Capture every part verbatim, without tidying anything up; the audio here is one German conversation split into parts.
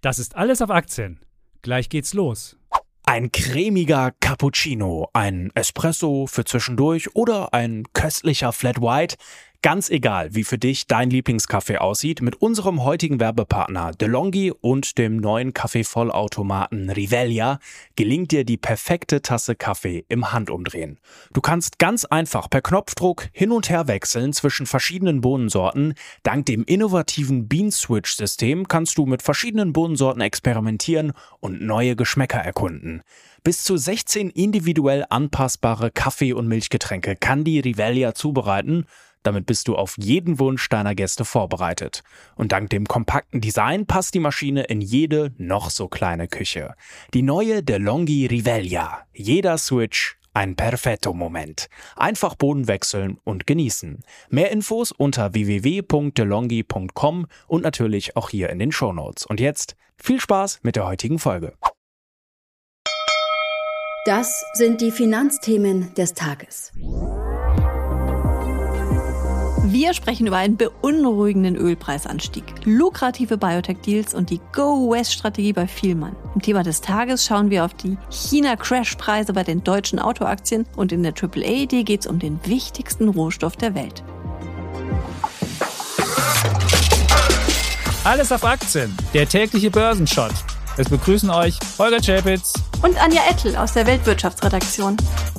Das ist alles auf Aktien. Gleich geht's los. Ein cremiger Cappuccino, ein Espresso für zwischendurch oder ein köstlicher Flat White. Ganz egal, wie für dich dein Lieblingskaffee aussieht, mit unserem heutigen Werbepartner DeLonghi und dem neuen Kaffeevollautomaten Rivelia gelingt dir die perfekte Tasse Kaffee im Handumdrehen. Du kannst ganz einfach per Knopfdruck hin und her wechseln zwischen verschiedenen Bohnensorten. Dank dem innovativen Bean Switch System kannst du mit verschiedenen Bohnensorten experimentieren und neue Geschmäcker erkunden. Bis zu sechzehn individuell anpassbare Kaffee- und Milchgetränke kann die Rivelia zubereiten. Damit bist du auf jeden Wunsch deiner Gäste vorbereitet. Und dank dem kompakten Design passt die Maschine in jede noch so kleine Küche. Die neue DeLonghi Rivelia. Jeder Switch ein Perfetto-Moment. Einfach Boden wechseln und genießen. Mehr Infos unter w w w punkt delonghi punkt com und natürlich auch hier in den Shownotes. Und jetzt viel Spaß mit der heutigen Folge. Das sind die Finanzthemen des Tages. Wir sprechen über einen beunruhigenden Ölpreisanstieg, lukrative Biotech-Deals und die Go-West-Strategie bei Vielmann. Im Thema des Tages schauen wir auf die China-Crash-Preise bei den deutschen Autoaktien und in der Triple A D geht es um den wichtigsten Rohstoff der Welt. Alles auf Aktien, der tägliche Börsenshot. Es begrüßen euch Holger Czapitz Und Anja Ettel aus der Weltwirtschaftsredaktion.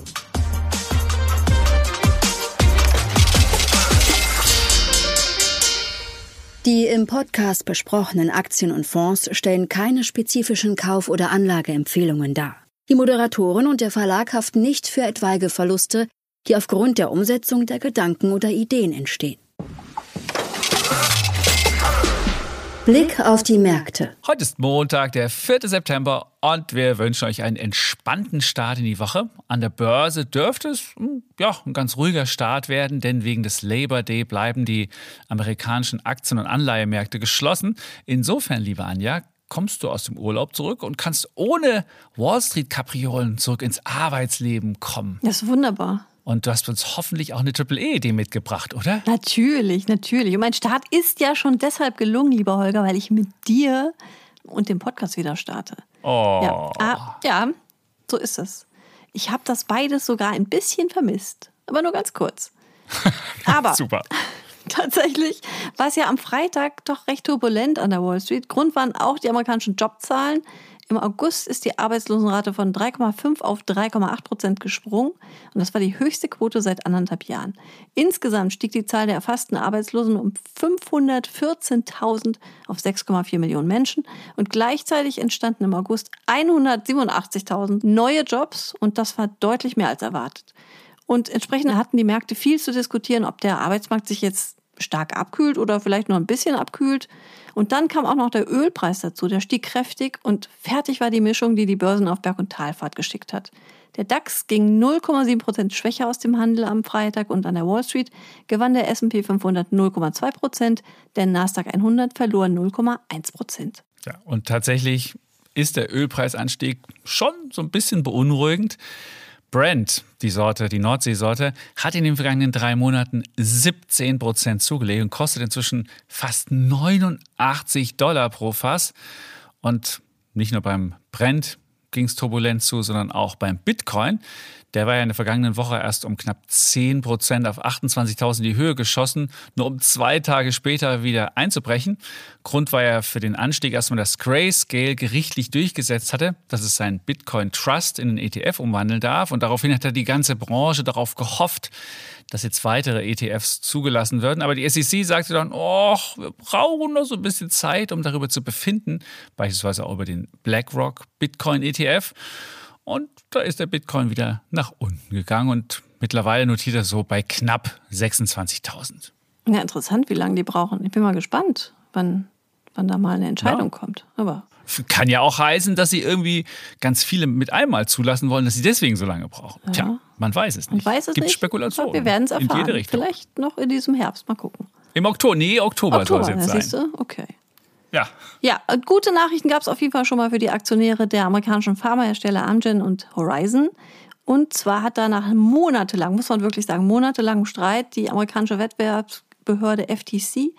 Die im Podcast besprochenen Aktien und Fonds stellen keine spezifischen Kauf- oder Anlageempfehlungen dar. Die Moderatoren und der Verlag haften nicht für etwaige Verluste, die aufgrund der Umsetzung der Gedanken oder Ideen entstehen. Blick auf die Märkte. Heute ist Montag, der vierte September und wir wünschen euch einen entspannten Start in die Woche. An der Börse dürfte es ja, ein ganz ruhiger Start werden, denn wegen des Labor Day bleiben die amerikanischen Aktien- und Anleihemärkte geschlossen. Insofern, liebe Anja, kommst du aus dem Urlaub zurück und kannst ohne Wall Street-Kapriolen zurück ins Arbeitsleben kommen. Das ist wunderbar. Und du hast uns hoffentlich auch eine Triple A D mitgebracht, oder? Natürlich, natürlich. Und mein Start ist ja schon deshalb gelungen, lieber Holger, weil ich mit dir und dem Podcast wieder starte. Oh. Ja, ah, ja, so ist es. Ich habe das beides sogar ein bisschen vermisst, aber nur ganz kurz. Aber super. Tatsächlich war es ja am Freitag doch recht turbulent an der Wall Street. Grund waren auch die amerikanischen Jobzahlen. Im August ist die Arbeitslosenrate von drei Komma fünf auf drei Komma acht Prozent gesprungen und das war die höchste Quote seit anderthalb Jahren. Insgesamt stieg die Zahl der erfassten Arbeitslosen um fünfhundertvierzehntausend auf sechs Komma vier Millionen Menschen und gleichzeitig entstanden im August hundertsiebenundachtzigtausend neue Jobs und das war deutlich mehr als erwartet. Und entsprechend hatten die Märkte viel zu diskutieren, ob der Arbeitsmarkt sich jetzt stark abkühlt oder vielleicht nur ein bisschen abkühlt. Und dann kam auch noch der Ölpreis dazu, der stieg kräftig und fertig war die Mischung, die die Börsen auf Berg- und Talfahrt geschickt hat. Der DAX ging null Komma sieben Prozent schwächer aus dem Handel am Freitag und an der Wall Street gewann der S und P fünfhundert null Komma zwei Prozent, der Nasdaq hundert verlor null Komma eins Prozent. Ja, und tatsächlich ist der Ölpreisanstieg schon so ein bisschen beunruhigend. Brent, die Sorte, die Nordseesorte, hat in den vergangenen drei Monaten siebzehn Prozent zugelegt und kostet inzwischen fast neunundachtzig Dollar pro Fass. Und nicht nur beim Brent ging es turbulent zu, sondern auch beim Bitcoin. Der war ja in der vergangenen Woche erst um knapp zehn Prozent auf achtundzwanzigtausend in die Höhe geschossen, nur um zwei Tage später wieder einzubrechen. Grund war ja für den Anstieg erstmal, dass Grayscale gerichtlich durchgesetzt hatte, dass es seinen Bitcoin Trust in einen E T F umwandeln darf. Und daraufhin hat die ganze Branche darauf gehofft, dass jetzt weitere E T Fs zugelassen würden. Aber die S E C sagte dann, oh, wir brauchen noch so ein bisschen Zeit, um darüber zu befinden. Beispielsweise auch über den BlackRock Bitcoin E T F. Und da ist der Bitcoin wieder nach unten gegangen und mittlerweile notiert er so bei knapp sechsundzwanzigtausend. Ja, interessant, wie lange die brauchen. Ich bin mal gespannt, wann, wann da mal eine Entscheidung ja. kommt. Aber kann ja auch heißen, dass sie irgendwie ganz viele mit einmal zulassen wollen, dass sie deswegen so lange brauchen. Ja. Tja, man weiß es nicht. Man weiß es Gibt nicht. Spekulationen. Wir werden es erfahren. In jede Richtung. Vielleicht noch in diesem Herbst. Mal gucken. Im Oktober? Nee, Oktober, Oktober soll es jetzt sein. Siehst du? Okay. Ja. Ja, gute Nachrichten gab es auf jeden Fall schon mal für die Aktionäre der amerikanischen Pharmahersteller Amgen und Horizon. Und zwar hat da nach monatelang, muss man wirklich sagen, monatelangem Streit die amerikanische Wettbewerbsbehörde F T C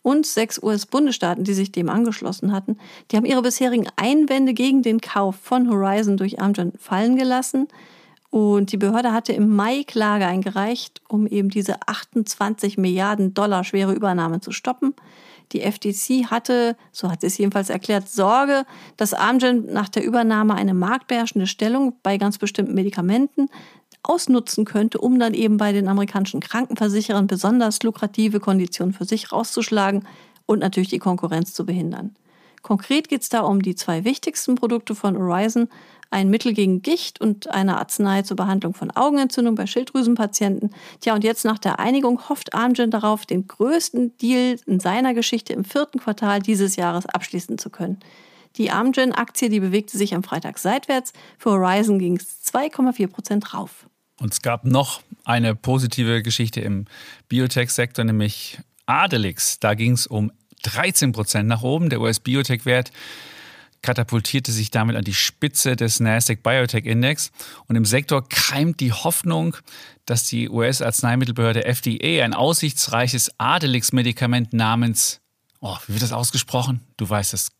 und sechs U S-Bundesstaaten, die sich dem angeschlossen hatten, die haben ihre bisherigen Einwände gegen den Kauf von Horizon durch Amgen fallen gelassen. Und die Behörde hatte im Mai Klage eingereicht, um eben diese achtundzwanzig Milliarden Dollar schwere Übernahme zu stoppen. Die F T C hatte, so hat sie es jedenfalls erklärt, Sorge, dass Amgen nach der Übernahme eine marktbeherrschende Stellung bei ganz bestimmten Medikamenten ausnutzen könnte, um dann eben bei den amerikanischen Krankenversicherern besonders lukrative Konditionen für sich rauszuschlagen und natürlich die Konkurrenz zu behindern. Konkret geht es da um die zwei wichtigsten Produkte von Horizon, ein Mittel gegen Gicht und eine Arznei zur Behandlung von Augenentzündung bei Schilddrüsenpatienten. Tja, und jetzt nach der Einigung hofft Amgen darauf, den größten Deal in seiner Geschichte im vierten Quartal dieses Jahres abschließen zu können. Die Amgen-Aktie, die bewegte sich am Freitag seitwärts. Für Horizon ging es zwei Komma vier Prozent rauf. Und es gab noch eine positive Geschichte im Biotech-Sektor, nämlich Adelix. Da ging es um dreizehn Prozent nach oben. Der U S-Biotech-Wert katapultierte sich damit an die Spitze des Nasdaq Biotech Index. Und im Sektor keimt die Hoffnung, dass die U S-Arzneimittelbehörde F D A ein aussichtsreiches Adelix-Medikament namens, oh, wie wird das ausgesprochen? Du weißt es.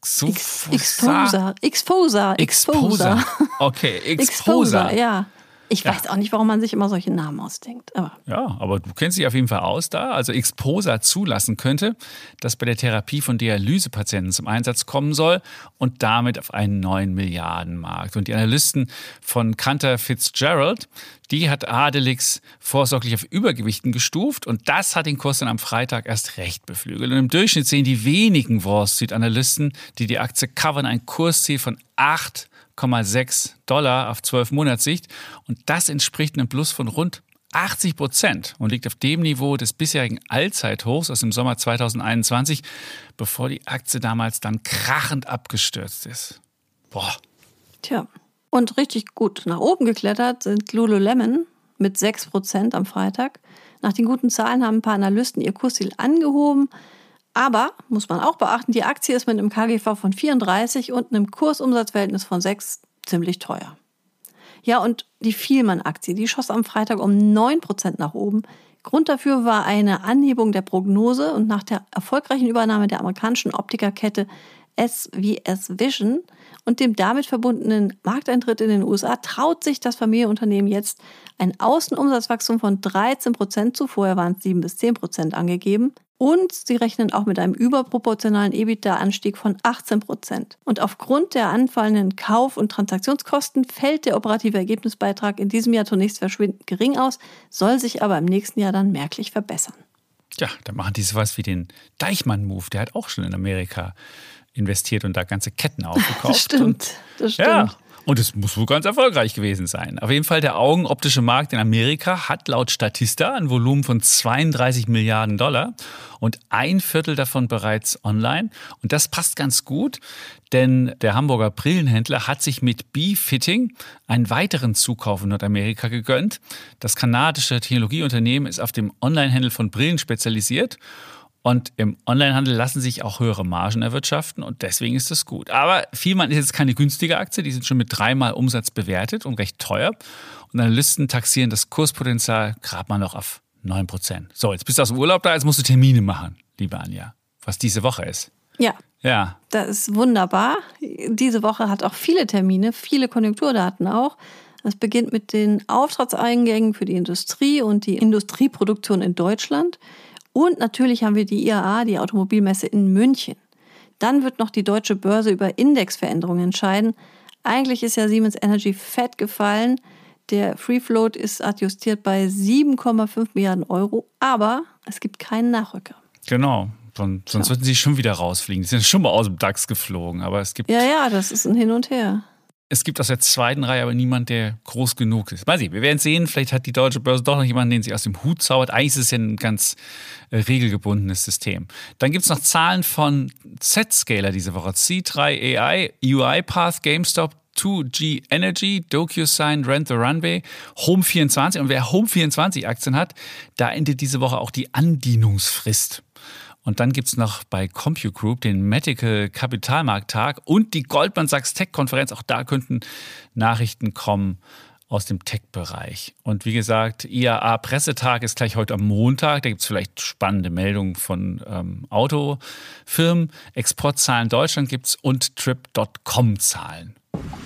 Exposa. Exposa. Exposa. Okay, Exposa. Ja. Ich Ja. weiß auch nicht, warum man sich immer solche Namen ausdenkt. Aber Ja, aber du kennst dich auf jeden Fall aus da. Also Exposa zulassen könnte, das bei der Therapie von Dialysepatienten zum Einsatz kommen soll und damit auf einen neuen Milliardenmarkt. Und die Analysten von Cantor Fitzgerald, die hat Adelix vorsorglich auf Übergewichten gestuft und das hat den Kurs dann am Freitag erst recht beflügelt. Und im Durchschnitt sehen die wenigen Wall Street-Analysten, die die Aktie covern, ein Kursziel von acht Komma sechs Dollar auf zwölf Monatssicht und das entspricht einem Plus von rund achtzig Prozent und liegt auf dem Niveau des bisherigen Allzeithochs aus dem Sommer zweitausendeinundzwanzig, bevor die Aktie damals dann krachend abgestürzt ist. Boah. tja. Und richtig gut nach oben geklettert sind Lululemon mit sechs Prozent am Freitag. Nach den guten Zahlen haben ein paar Analysten ihr Kursziel angehoben. Aber, muss man auch beachten, die Aktie ist mit einem K G V von vierunddreißig und einem Kursumsatzverhältnis von sechs ziemlich teuer. Ja, und die Vielmann-Aktie, die schoss am Freitag um neun Prozent nach oben. Grund dafür war eine Anhebung der Prognose und nach der erfolgreichen Übernahme der amerikanischen Optikerkette S V S Vision und dem damit verbundenen Markteintritt in den U S A traut sich das Familienunternehmen jetzt ein Außenumsatzwachstum von dreizehn Prozent zu. Vorher waren es sieben bis zehn Prozent angegeben. Und sie rechnen auch mit einem überproportionalen EBITDA-Anstieg von achtzehn Prozent. Und aufgrund der anfallenden Kauf- und Transaktionskosten fällt der operative Ergebnisbeitrag in diesem Jahr zunächst verschwindend gering aus, soll sich aber im nächsten Jahr dann merklich verbessern. Ja, da machen die sowas wie den Deichmann-Move. Der hat auch schon in Amerika investiert und da ganze Ketten aufgekauft. Das stimmt, das stimmt. Ja, und es muss wohl ganz erfolgreich gewesen sein. Auf jeden Fall, der augenoptische Markt in Amerika hat laut Statista ein Volumen von zweiunddreißig Milliarden Dollar und ein Viertel davon bereits online. Und das passt ganz gut, denn der Hamburger Brillenhändler hat sich mit B-Fitting einen weiteren Zukauf in Nordamerika gegönnt. Das kanadische Technologieunternehmen ist auf dem Onlinehandel von Brillen spezialisiert. Und im Onlinehandel lassen sich auch höhere Margen erwirtschaften und deswegen ist das gut. Aber Vielmann ist jetzt keine günstige Aktie, die sind schon mit dreimal Umsatz bewertet und recht teuer. Und Analysten taxieren das Kurspotenzial gerade mal noch auf neun Prozent. So, jetzt bist du aus dem Urlaub da, jetzt musst du Termine machen, liebe Anja, was diese Woche ist. Ja, Ja, das ist wunderbar. Diese Woche hat auch viele Termine, viele Konjunkturdaten auch. Es beginnt mit den Auftragseingängen für die Industrie und die Industrieproduktion in Deutschland. Und natürlich haben wir die I A A, die Automobilmesse in München. Dann wird noch die deutsche Börse über Indexveränderungen entscheiden. Eigentlich ist ja Siemens Energy fett gefallen. Der Free Float ist adjustiert bei sieben Komma fünf Milliarden Euro. Aber es gibt keinen Nachrücker. genau. Sonst, sonst würden sie schon wieder rausfliegen. Die sind schon mal aus dem DAX geflogen. Aber es gibt Ja, ja, das ist ein Hin und Her. Es gibt aus der zweiten Reihe aber niemand, der groß genug ist. Mal sehen, wir werden sehen, vielleicht hat die deutsche Börse doch noch jemanden, den sie aus dem Hut zaubert. Eigentlich ist es ja ein ganz äh, regelgebundenes System. Dann gibt es noch Zahlen von Zscaler diese Woche. C drei A I, UiPath, GameStop, zwei G Energy, DocuSign, Rent the Runway, Home vierundzwanzig. Und wer Home vierundzwanzig Aktien hat, da endet diese Woche auch die Andienungsfrist. Und dann gibt es noch bei CompuGroup den Medical Kapitalmarkttag und die Goldman Sachs Tech-Konferenz. Auch da könnten Nachrichten kommen aus dem Tech-Bereich. Und wie gesagt, I A A-Pressetag ist gleich heute am Montag. Da gibt es vielleicht spannende Meldungen von ähm, Autofirmen. Exportzahlen Deutschland gibt es und Trip Punkt com-Zahlen.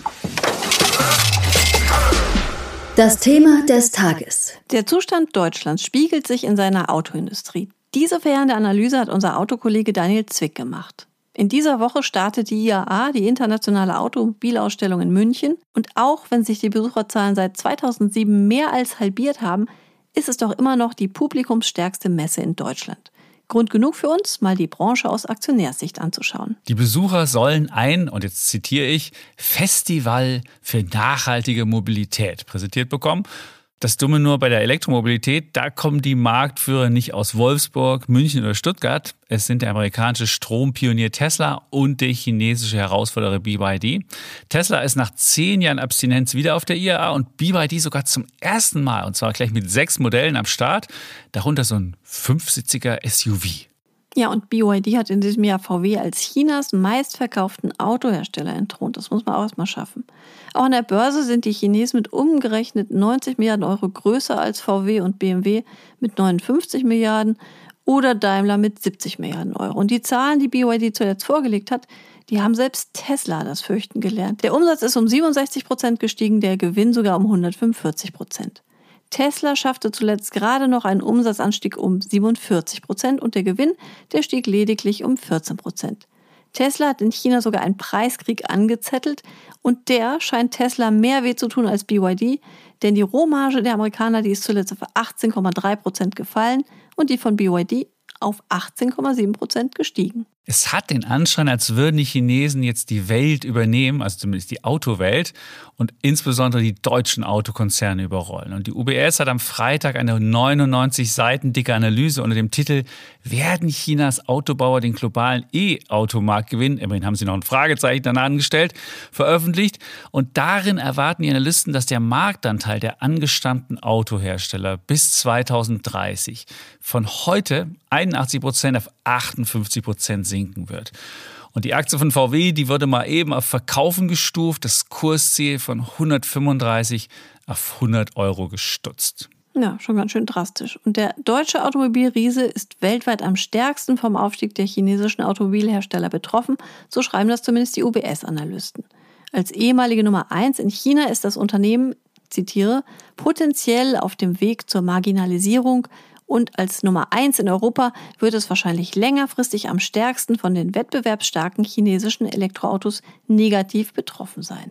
Das Thema des Tages. Der Zustand Deutschlands spiegelt sich in seiner Autoindustrie. Diese verheerende Analyse hat unser Autokollege Daniel Zwick gemacht. In dieser Woche startet die I A A, die internationale Automobilausstellung in München. Und auch wenn sich die Besucherzahlen seit zweitausendsieben mehr als halbiert haben, ist es doch immer noch die publikumsstärkste Messe in Deutschland. Grund genug für uns, mal die Branche aus Aktionärssicht anzuschauen. Die Besucher sollen ein, und jetzt zitiere ich, Festival für nachhaltige Mobilität präsentiert bekommen. Das Dumme nur bei der Elektromobilität, da kommen die Marktführer nicht aus Wolfsburg, München oder Stuttgart. Es sind der amerikanische Strompionier Tesla und der chinesische Herausforderer B Y D. Tesla ist nach zehn Jahren Abstinenz wieder auf der I A A und B Y D sogar zum ersten Mal, und zwar gleich mit sechs Modellen am Start, darunter so ein fünfsitziger S U V. Ja, und B Y D hat in diesem Jahr V W als Chinas meistverkauften Autohersteller entthront. Das muss man auch erstmal schaffen. Auch an der Börse sind die Chinesen mit umgerechnet neunzig Milliarden Euro größer als V W und B M W mit neunundfünfzig Milliarden oder Daimler mit siebzig Milliarden Euro. Und die Zahlen, die B Y D zuletzt vorgelegt hat, die haben selbst Tesla das Fürchten gelernt. Der Umsatz ist um siebenundsechzig Prozent gestiegen, der Gewinn sogar um hundertfünfundvierzig Prozent. Tesla schaffte zuletzt gerade noch einen Umsatzanstieg um siebenundvierzig Prozent und der Gewinn, der stieg lediglich um vierzehn Prozent. Tesla hat in China sogar einen Preiskrieg angezettelt und der scheint Tesla mehr weh zu tun als B Y D, denn die Rohmarge der Amerikaner, die ist zuletzt auf achtzehn Komma drei Prozent gefallen und die von B Y D auf achtzehn Komma sieben Prozent gestiegen. Es hat den Anschein, als würden die Chinesen jetzt die Welt übernehmen, also zumindest die Autowelt und insbesondere die deutschen Autokonzerne überrollen. Und die U B S hat am Freitag eine neunundneunzig Seiten dicke Analyse unter dem Titel „Werden Chinas Autobauer den globalen E-Automarkt gewinnen?" Immerhin haben sie noch ein Fragezeichen danach angestellt, veröffentlicht. Und darin erwarten die Analysten, dass der Marktanteil der angestammten Autohersteller bis zweitausenddreißig von heute einundachtzig Prozent auf achtundfünfzig Prozent sinken wird. Und die Aktie von V W, die wurde mal eben auf Verkaufen gestuft, das Kursziel von hundertfünfunddreißig auf hundert Euro gestutzt. Ja, schon ganz schön drastisch. Und der deutsche Automobilriese ist weltweit am stärksten vom Aufstieg der chinesischen Automobilhersteller betroffen, so schreiben das zumindest die U B S-Analysten. Als ehemalige Nummer eins in China ist das Unternehmen, zitiere, potenziell auf dem Weg zur Marginalisierung. Und als Nummer eins in Europa wird es wahrscheinlich längerfristig am stärksten von den wettbewerbsstarken chinesischen Elektroautos negativ betroffen sein.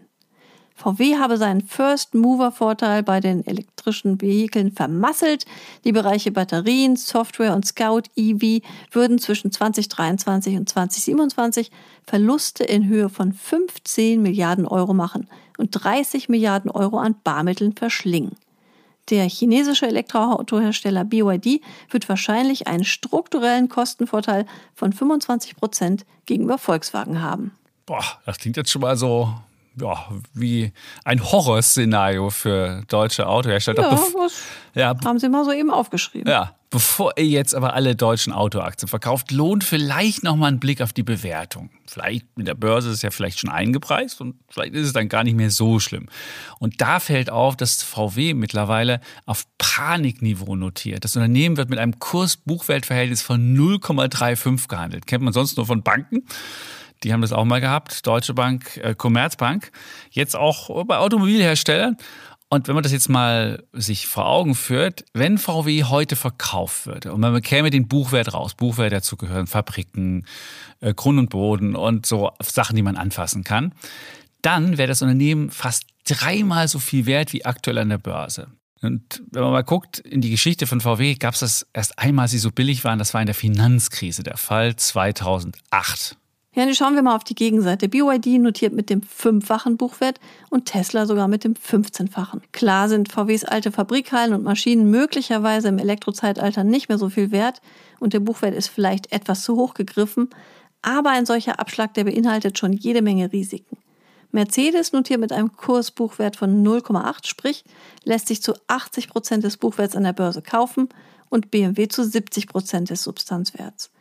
V W habe seinen First-Mover-Vorteil bei den elektrischen Vehikeln vermasselt. Die Bereiche Batterien, Software und Scout E V würden zwischen zweitausenddreiundzwanzig und zweitausendsiebenundzwanzig Verluste in Höhe von fünfzehn Milliarden Euro machen und dreißig Milliarden Euro an Barmitteln verschlingen. Der chinesische Elektroautohersteller B Y D wird wahrscheinlich einen strukturellen Kostenvorteil von fünfundzwanzig Prozent gegenüber Volkswagen haben. Boah, das klingt jetzt schon mal so ja, wie ein Horrorszenario für deutsche Autohersteller. Ja, Bef- was ja, haben Sie mal so eben aufgeschrieben. Ja, bevor ihr jetzt aber alle deutschen Autoaktien verkauft, lohnt vielleicht nochmal ein Blick auf die Bewertung. Vielleicht mit der Börse ist es ja vielleicht schon eingepreist und vielleicht ist es dann gar nicht mehr so schlimm. Und da fällt auf, dass V W mittlerweile auf Panikniveau notiert. Das Unternehmen wird mit einem Kurs-Buchwert-Verhältnis von null Komma fünfunddreißig gehandelt. Kennt man sonst nur von Banken. Die haben das auch mal gehabt, Deutsche Bank, äh, Commerzbank, jetzt auch bei Automobilherstellern. Und wenn man das jetzt mal sich vor Augen führt, wenn V W heute verkauft würde und man bekäme den Buchwert raus, Buchwert dazu gehören Fabriken, äh, Grund und Boden und so Sachen, die man anfassen kann, dann wäre das Unternehmen fast dreimal so viel wert wie aktuell an der Börse. Und wenn man mal guckt, in die Geschichte von V W gab es das erst einmal, als sie so billig waren, das war in der Finanzkrise der Fall, zweitausendacht. Ja, und schauen wir mal auf die Gegenseite. B Y D notiert mit dem fünffachen Buchwert und Tesla sogar mit dem fünfzehnfachen. Klar sind V Ws alte Fabrikhallen und Maschinen möglicherweise im Elektrozeitalter nicht mehr so viel wert und der Buchwert ist vielleicht etwas zu hoch gegriffen, aber ein solcher Abschlag, der beinhaltet schon jede Menge Risiken. Mercedes notiert mit einem Kursbuchwert von null Komma acht, sprich lässt sich zu achtzig Prozent des Buchwerts an der Börse kaufen und B M W zu siebzig Prozent des Substanzwerts.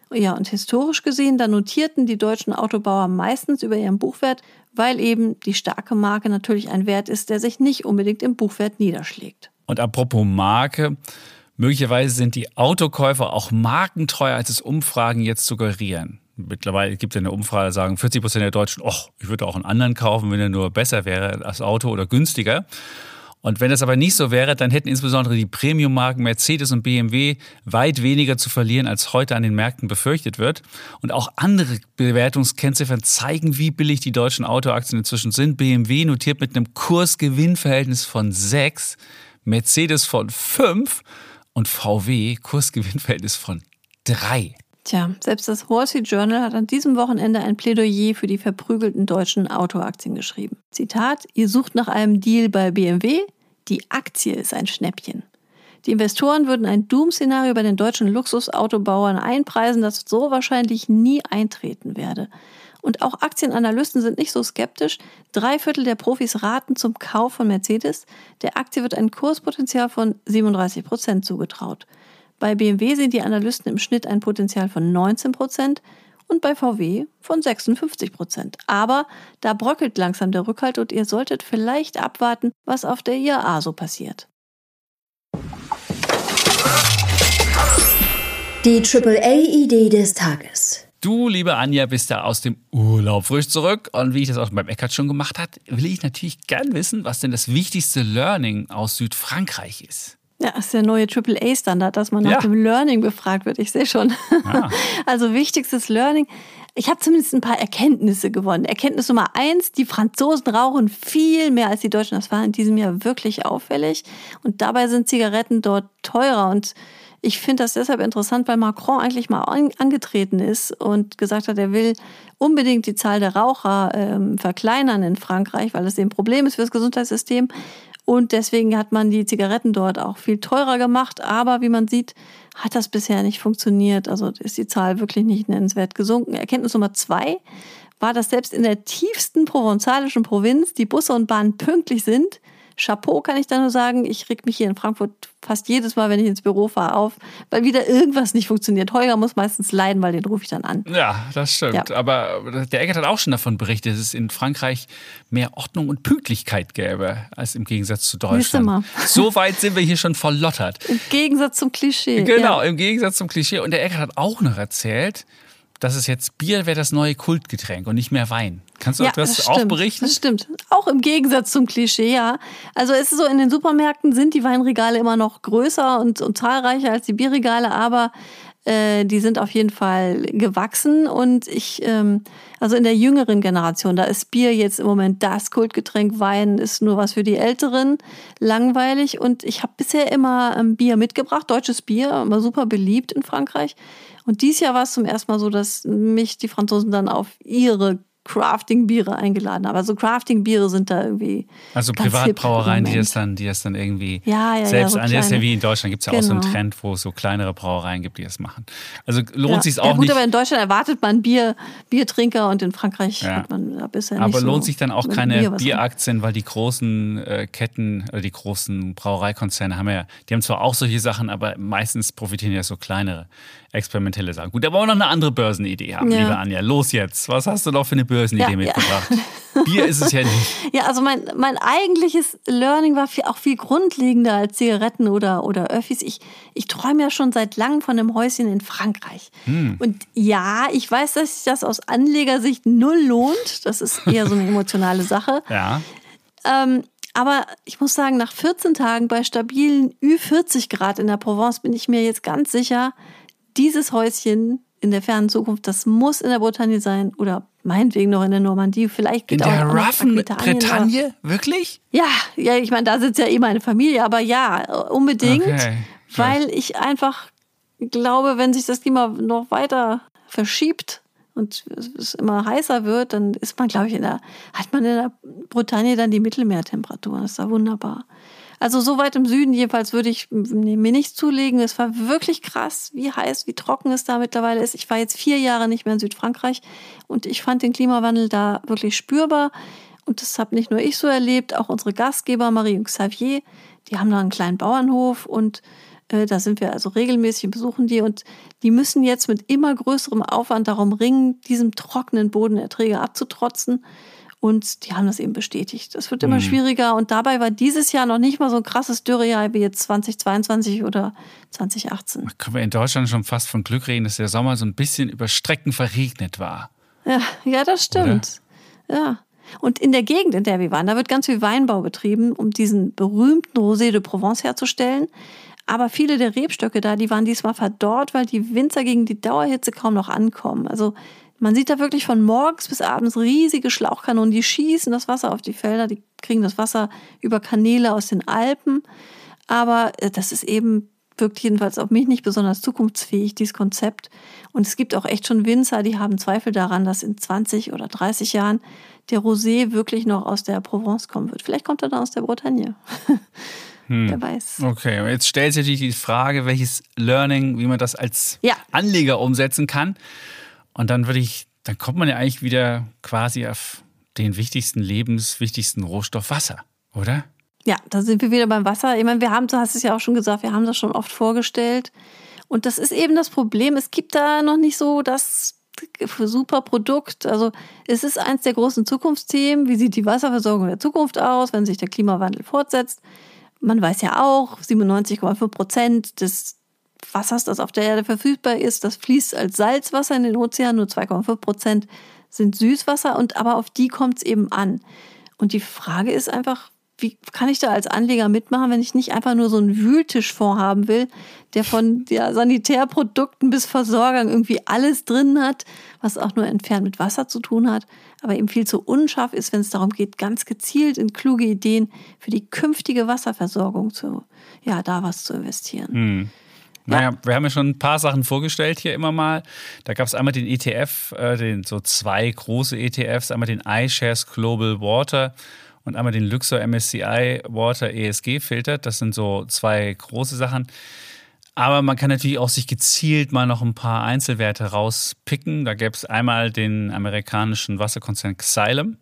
Ja, und historisch gesehen, da notierten die deutschen Autobauer meistens über ihren Buchwert, weil eben die starke Marke natürlich ein Wert ist, der sich nicht unbedingt im Buchwert niederschlägt. Und apropos Marke, möglicherweise sind die Autokäufer auch markentreuer, als es Umfragen jetzt suggerieren. Mittlerweile gibt es eine Umfrage, da sagen vierzig Prozent der Deutschen, oh, ich würde auch einen anderen kaufen, wenn er nur besser wäre als Auto oder günstiger. Und wenn das aber nicht so wäre, dann hätten insbesondere die Premium-Marken Mercedes und B M W weit weniger zu verlieren, als heute an den Märkten befürchtet wird. Und auch andere Bewertungskennziffern zeigen, wie billig die deutschen Autoaktien inzwischen sind. B M W notiert mit einem Kursgewinnverhältnis von sechs, Mercedes von fünf und V W Kursgewinnverhältnis von drei. Tja, selbst das Wall Street Journal hat an diesem Wochenende ein Plädoyer für die verprügelten deutschen Autoaktien geschrieben. Zitat, ihr sucht nach einem Deal bei B M W? Die Aktie ist ein Schnäppchen. Die Investoren würden ein Doom-Szenario bei den deutschen Luxusautobauern einpreisen, das so wahrscheinlich nie eintreten werde. Und auch Aktienanalysten sind nicht so skeptisch. Drei Viertel der Profis raten zum Kauf von Mercedes. Der Aktie wird ein Kurspotenzial von siebenunddreißig Prozent zugetraut. Bei B M W sehen die Analysten im Schnitt ein Potenzial von neunzehn Prozent und bei V W von sechsundfünfzig Prozent. Aber da bröckelt langsam der Rückhalt und ihr solltet vielleicht abwarten, was auf der I A A so passiert. Die Triple A-Idee des Tages. Du, liebe Anja, bist ja aus dem Urlaub frisch zurück. Und wie ich das auch beim Eckhardt schon gemacht habe, will ich natürlich gern wissen, was denn das wichtigste Learning aus Südfrankreich ist. Ja, das ist der neue Triple A-Standard, dass man nach Ja. dem Learning befragt wird. Ich sehe schon. Ah. Also wichtigstes Learning. Ich habe zumindest ein paar Erkenntnisse gewonnen. Erkenntnis Nummer eins, die Franzosen rauchen viel mehr als die Deutschen. Das war in diesem Jahr wirklich auffällig. Und dabei sind Zigaretten dort teurer. Und ich finde das deshalb interessant, weil Macron eigentlich mal angetreten ist und gesagt hat, er will unbedingt die Zahl der Raucher ähm, verkleinern in Frankreich, weil es eben ein Problem ist für das Gesundheitssystem. Und deswegen hat man die Zigaretten dort auch viel teurer gemacht. Aber wie man sieht, hat das bisher nicht funktioniert. Also ist die Zahl wirklich nicht nennenswert gesunken. Erkenntnis Nummer zwei war, dass selbst in der tiefsten provenzalischen Provinz die Busse und Bahnen pünktlich sind. Chapeau, kann ich da nur sagen. Ich reg mich hier in Frankfurt fast jedes Mal, wenn ich ins Büro fahre, auf, weil wieder irgendwas nicht funktioniert. Holger muss meistens leiden, weil den rufe ich dann an. Ja, das stimmt. Ja. Aber der Eckhardt hat auch schon davon berichtet, dass es in Frankreich mehr Ordnung und Pünktlichkeit gäbe, als im Gegensatz zu Deutschland. So weit sind wir hier schon verlottert. Im Gegensatz zum Klischee. Genau, ja. im Gegensatz zum Klischee. Und der Eckhardt hat auch noch erzählt, dass es jetzt Bier wäre das neue Kultgetränk und nicht mehr Wein. Kannst du ja, das, das auch stimmt, berichten? Das stimmt. Auch im Gegensatz zum Klischee, ja. Also es ist so, in den Supermärkten sind die Weinregale immer noch größer und, und zahlreicher als die Bierregale, aber äh, die sind auf jeden Fall gewachsen. Und ich, ähm, also in der jüngeren Generation, da ist Bier jetzt im Moment das Kultgetränk. Wein ist nur was für die Älteren, langweilig. Und ich habe bisher immer ähm, Bier mitgebracht, deutsches Bier, immer super beliebt in Frankreich. Und dieses Jahr war es zum ersten Mal so, dass mich die Franzosen dann auf ihre Crafting-Biere eingeladen haben. Also Crafting-Biere sind da irgendwie Also ganz Privatbrauereien, hip die das dann, die das dann irgendwie ja, ja, selbst ja, so an. Das ist ja kleine. wie in Deutschland, gibt es ja Genau. auch so einen Trend, wo es so kleinere Brauereien gibt, die das machen. Also lohnt ja. sich auch ja, gut, nicht. aber in Deutschland erwartet man Bier, Biertrinker und in Frankreich Ja. hat man da bisher Aber nicht so lohnt sich dann auch mit keine Bier was Bieraktien, weil die großen äh, Ketten oder die großen Brauereikonzerne haben ja, die haben zwar auch solche Sachen, aber meistens profitieren ja so kleinere experimentelle Sachen. Gut, da wollen wir noch eine andere Börsenidee haben, Ja. liebe Anja. Los jetzt. Was hast du noch für eine Börsenidee Ja, mitgebracht? Bier ist es ja nicht. Ja, also mein, mein eigentliches Learning war viel, auch viel grundlegender als Zigaretten oder, oder Öffis. Ich, ich träume ja schon seit langem von einem Häuschen in Frankreich. Hm. Und ja, ich weiß, dass sich das aus Anlegersicht null lohnt. Das ist eher so eine emotionale Sache. Ja. Ähm, aber ich muss sagen, nach vierzehn Tagen bei stabilen Ü vierzig Grad in der Provence bin ich mir jetzt ganz sicher, dieses Häuschen in der fernen Zukunft, das muss in der Bretagne sein oder meinetwegen noch in der Normandie. Vielleicht geht in auch der noch nach roughen Aquitanien, Bretagne? Wirklich? Ja, ja, ich meine, da sitzt ja eh meine Familie, aber ja, unbedingt, Okay. weil ich einfach glaube, wenn sich das Klima noch weiter verschiebt und es immer heißer wird, dann ist man, glaube ich, in der, hat man in der Bretagne dann die Mittelmeertemperatur. Das ist ja wunderbar. Also so weit im Süden jedenfalls würde ich mir nichts zulegen. Es war wirklich krass, wie heiß, wie trocken es da mittlerweile ist. Ich war jetzt vier Jahre nicht mehr in Südfrankreich und ich fand den Klimawandel da wirklich spürbar. Und das habe nicht nur ich so erlebt, auch unsere Gastgeber Marie und Xavier, die haben da einen kleinen Bauernhof und Da sind wir also regelmäßig und besuchen die und die müssen jetzt mit immer größerem Aufwand darum ringen, diesem trockenen Bodenerträge abzutrotzen. Und die haben das eben bestätigt. Es wird immer mhm. schwieriger und dabei war dieses Jahr noch nicht mal so ein krasses Dürrejahr wie jetzt zwanzig-zweiundzwanzig oder zwanzig achtzehn. Da können wir in Deutschland schon fast von Glück reden, dass der Sommer so ein bisschen über Strecken verregnet war. Ja, ja, das stimmt. Oder? Ja. Und in der Gegend, in der wir waren, da wird ganz viel Weinbau betrieben, um diesen berühmten Rosé de Provence herzustellen. Aber viele der Rebstöcke da, die waren diesmal verdorrt, weil die Winzer gegen die Dauerhitze kaum noch ankommen. Also man sieht da wirklich von morgens bis abends riesige Schlauchkanonen, die schießen das Wasser auf die Felder, die kriegen das Wasser über Kanäle aus den Alpen. Aber das ist eben, wirkt jedenfalls auf mich nicht besonders zukunftsfähig, dieses Konzept. Und es gibt auch echt schon Winzer, die haben Zweifel daran, dass in zwanzig oder dreißig Jahren der Rosé wirklich noch aus der Provence kommen wird. Vielleicht kommt er dann aus der Bretagne. Hm. Wer weiß. Okay, jetzt stellt sich natürlich die Frage, welches Learning, wie man das als ja. Anleger umsetzen kann. Und dann würde ich, dann kommt man ja eigentlich wieder quasi auf den wichtigsten Lebens-, wichtigsten Rohstoff Wasser, oder? Ja, da sind wir wieder beim Wasser. Ich meine, wir haben, du hast es ja auch schon gesagt, wir haben das schon oft vorgestellt. Und das ist eben das Problem. Es gibt da noch nicht so das super Produkt. Also es ist eins der großen Zukunftsthemen. Wie sieht die Wasserversorgung der Zukunft aus, wenn sich der Klimawandel fortsetzt? Man weiß ja auch, siebenundneunzig Komma fünf Prozent des Wassers, das auf der Erde verfügbar ist, das fließt als Salzwasser in den Ozean, nur zwei Komma fünf Prozent sind Süßwasser, und aber auf die kommt es eben an. Und die Frage ist einfach, wie kann ich da als Anleger mitmachen, wenn ich nicht einfach nur so einen Wühltischfonds haben will, der von ja, Sanitärprodukten bis Versorgern irgendwie alles drin hat, was auch nur entfernt mit Wasser zu tun hat, aber eben viel zu unscharf ist, wenn es darum geht, ganz gezielt in kluge Ideen für die künftige Wasserversorgung zu, ja, da was zu investieren. Hm. Naja, wir haben ja schon ein paar Sachen vorgestellt hier immer mal. Da gab es einmal den E T F, äh, den, so zwei große E T Fs, einmal den iShares Global Water und einmal den Luxor M S C I Water E S G Filter. Das sind so zwei große Sachen. Aber man kann natürlich auch sich gezielt mal noch ein paar Einzelwerte rauspicken. Da gäbe es einmal den amerikanischen Wasserkonzern Xylem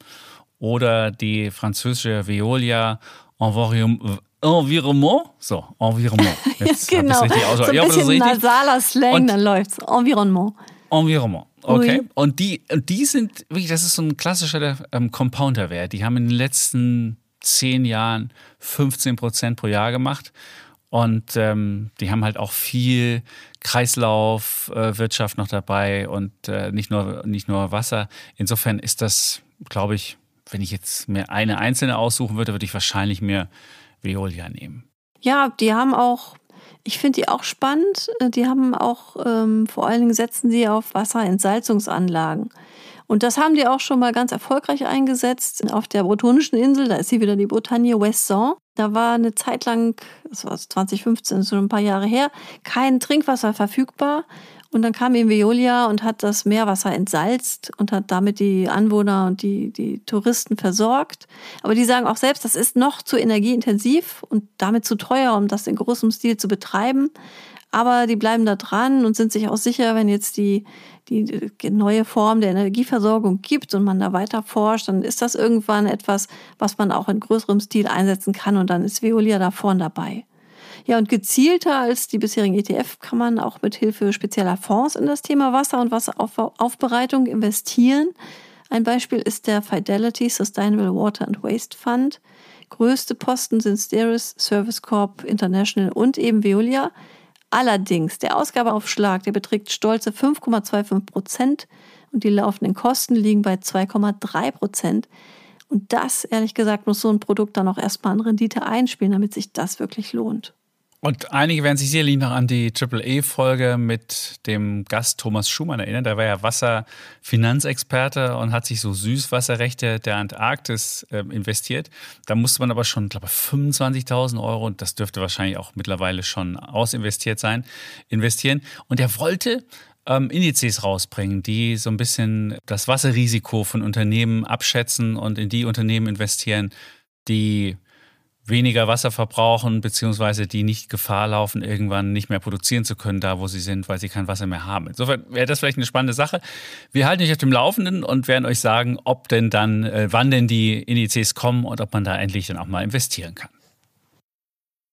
oder die französische Veolia Environnement. Environnement? So, Environnement. Jetzt ja, genau. Richtig so ein ja, bisschen nasaler Slang, und dann läuft's. Environnement. Environnement, okay. Oui. Und die, die sind wirklich, das ist so ein klassischer ähm, Compounder-Wert. Die haben in den letzten zehn Jahren fünfzehn Prozent pro Jahr gemacht. Und ähm, die haben halt auch viel Kreislaufwirtschaft äh, noch dabei und äh, nicht nur, nicht nur Wasser. Insofern ist das, glaube ich, wenn ich jetzt mir eine einzelne aussuchen würde, würde ich wahrscheinlich mir Veolia nehmen. Ja, die haben auch, ich finde die auch spannend, die haben auch, ähm, vor allen Dingen setzen sie auf Wasserentsalzungsanlagen. Und das haben die auch schon mal ganz erfolgreich eingesetzt. Auf der Bretonischen Insel, da ist hier wieder die Bretagne Ouessant. Da war eine Zeit lang, das war zwanzig fünfzehn, schon ein paar Jahre her, kein Trinkwasser verfügbar. Und dann kam eben Veolia und hat das Meerwasser entsalzt und hat damit die Anwohner und die, die Touristen versorgt. Aber die sagen auch selbst, das ist noch zu energieintensiv und damit zu teuer, um das in großem Stil zu betreiben. Aber die bleiben da dran und sind sich auch sicher, wenn jetzt die, die neue Form der Energieversorgung gibt und man da weiter forscht, dann ist das irgendwann etwas, was man auch in größerem Stil einsetzen kann, und dann ist Veolia da vorn dabei. Ja, und gezielter als die bisherigen E T F kann man auch mit Hilfe spezieller Fonds in das Thema Wasser und Wasseraufbereitung investieren. Ein Beispiel ist der Fidelity Sustainable Water and Waste Fund. Größte Posten sind Steris, Service Corp International und eben Veolia. Allerdings, der Ausgabeaufschlag, der beträgt stolze fünf Komma fünfundzwanzig Prozent und die laufenden Kosten liegen bei zwei Komma drei Prozent. Und das, ehrlich gesagt, muss so ein Produkt dann auch erstmal an Rendite einspielen, damit sich das wirklich lohnt. Und einige werden sich sicherlich noch an die Triple A-Folge mit dem Gast Thomas Schumann erinnern. Der war ja Wasserfinanzexperte und hat sich so Süßwasserrechte der Antarktis äh, investiert. Da musste man aber schon, glaube ich, fünfundzwanzigtausend Euro, und das dürfte wahrscheinlich auch mittlerweile schon ausinvestiert sein, investieren. Und er wollte ähm, Indizes rausbringen, die so ein bisschen das Wasserrisiko von Unternehmen abschätzen und in die Unternehmen investieren, die weniger Wasser verbrauchen, beziehungsweise die nicht Gefahr laufen, irgendwann nicht mehr produzieren zu können, da wo sie sind, weil sie kein Wasser mehr haben. Insofern wäre das vielleicht eine spannende Sache. Wir halten euch auf dem Laufenden und werden euch sagen, ob denn dann, äh, wann denn die Indizes kommen und ob man da endlich dann auch mal investieren kann.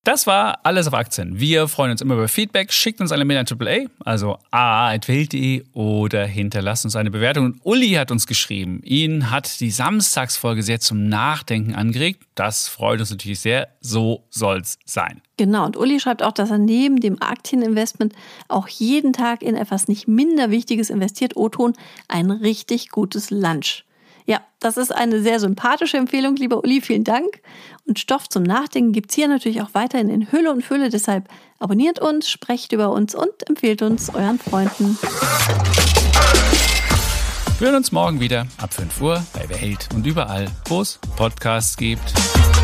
Das war alles auf Aktien. Wir freuen uns immer über Feedback. Schickt uns eine Mail an Triple A, also a a at welt punkt de oder hinterlasst uns eine Bewertung. Und Uli hat uns geschrieben, ihn hat die Samstagsfolge sehr zum Nachdenken angeregt. Das freut uns natürlich sehr. So soll's sein. Genau, und Uli schreibt auch, dass er neben dem Aktieninvestment auch jeden Tag in etwas nicht minder Wichtiges investiert. O-Ton, ein richtig gutes Lunch. Ja, das ist eine sehr sympathische Empfehlung, lieber Uli, vielen Dank. Und Stoff zum Nachdenken gibt es hier natürlich auch weiterhin in Hülle und Fülle. Deshalb abonniert uns, sprecht über uns und empfehlt uns euren Freunden. Wir hören uns morgen wieder ab fünf Uhr bei Welt und überall, wo es Podcasts gibt.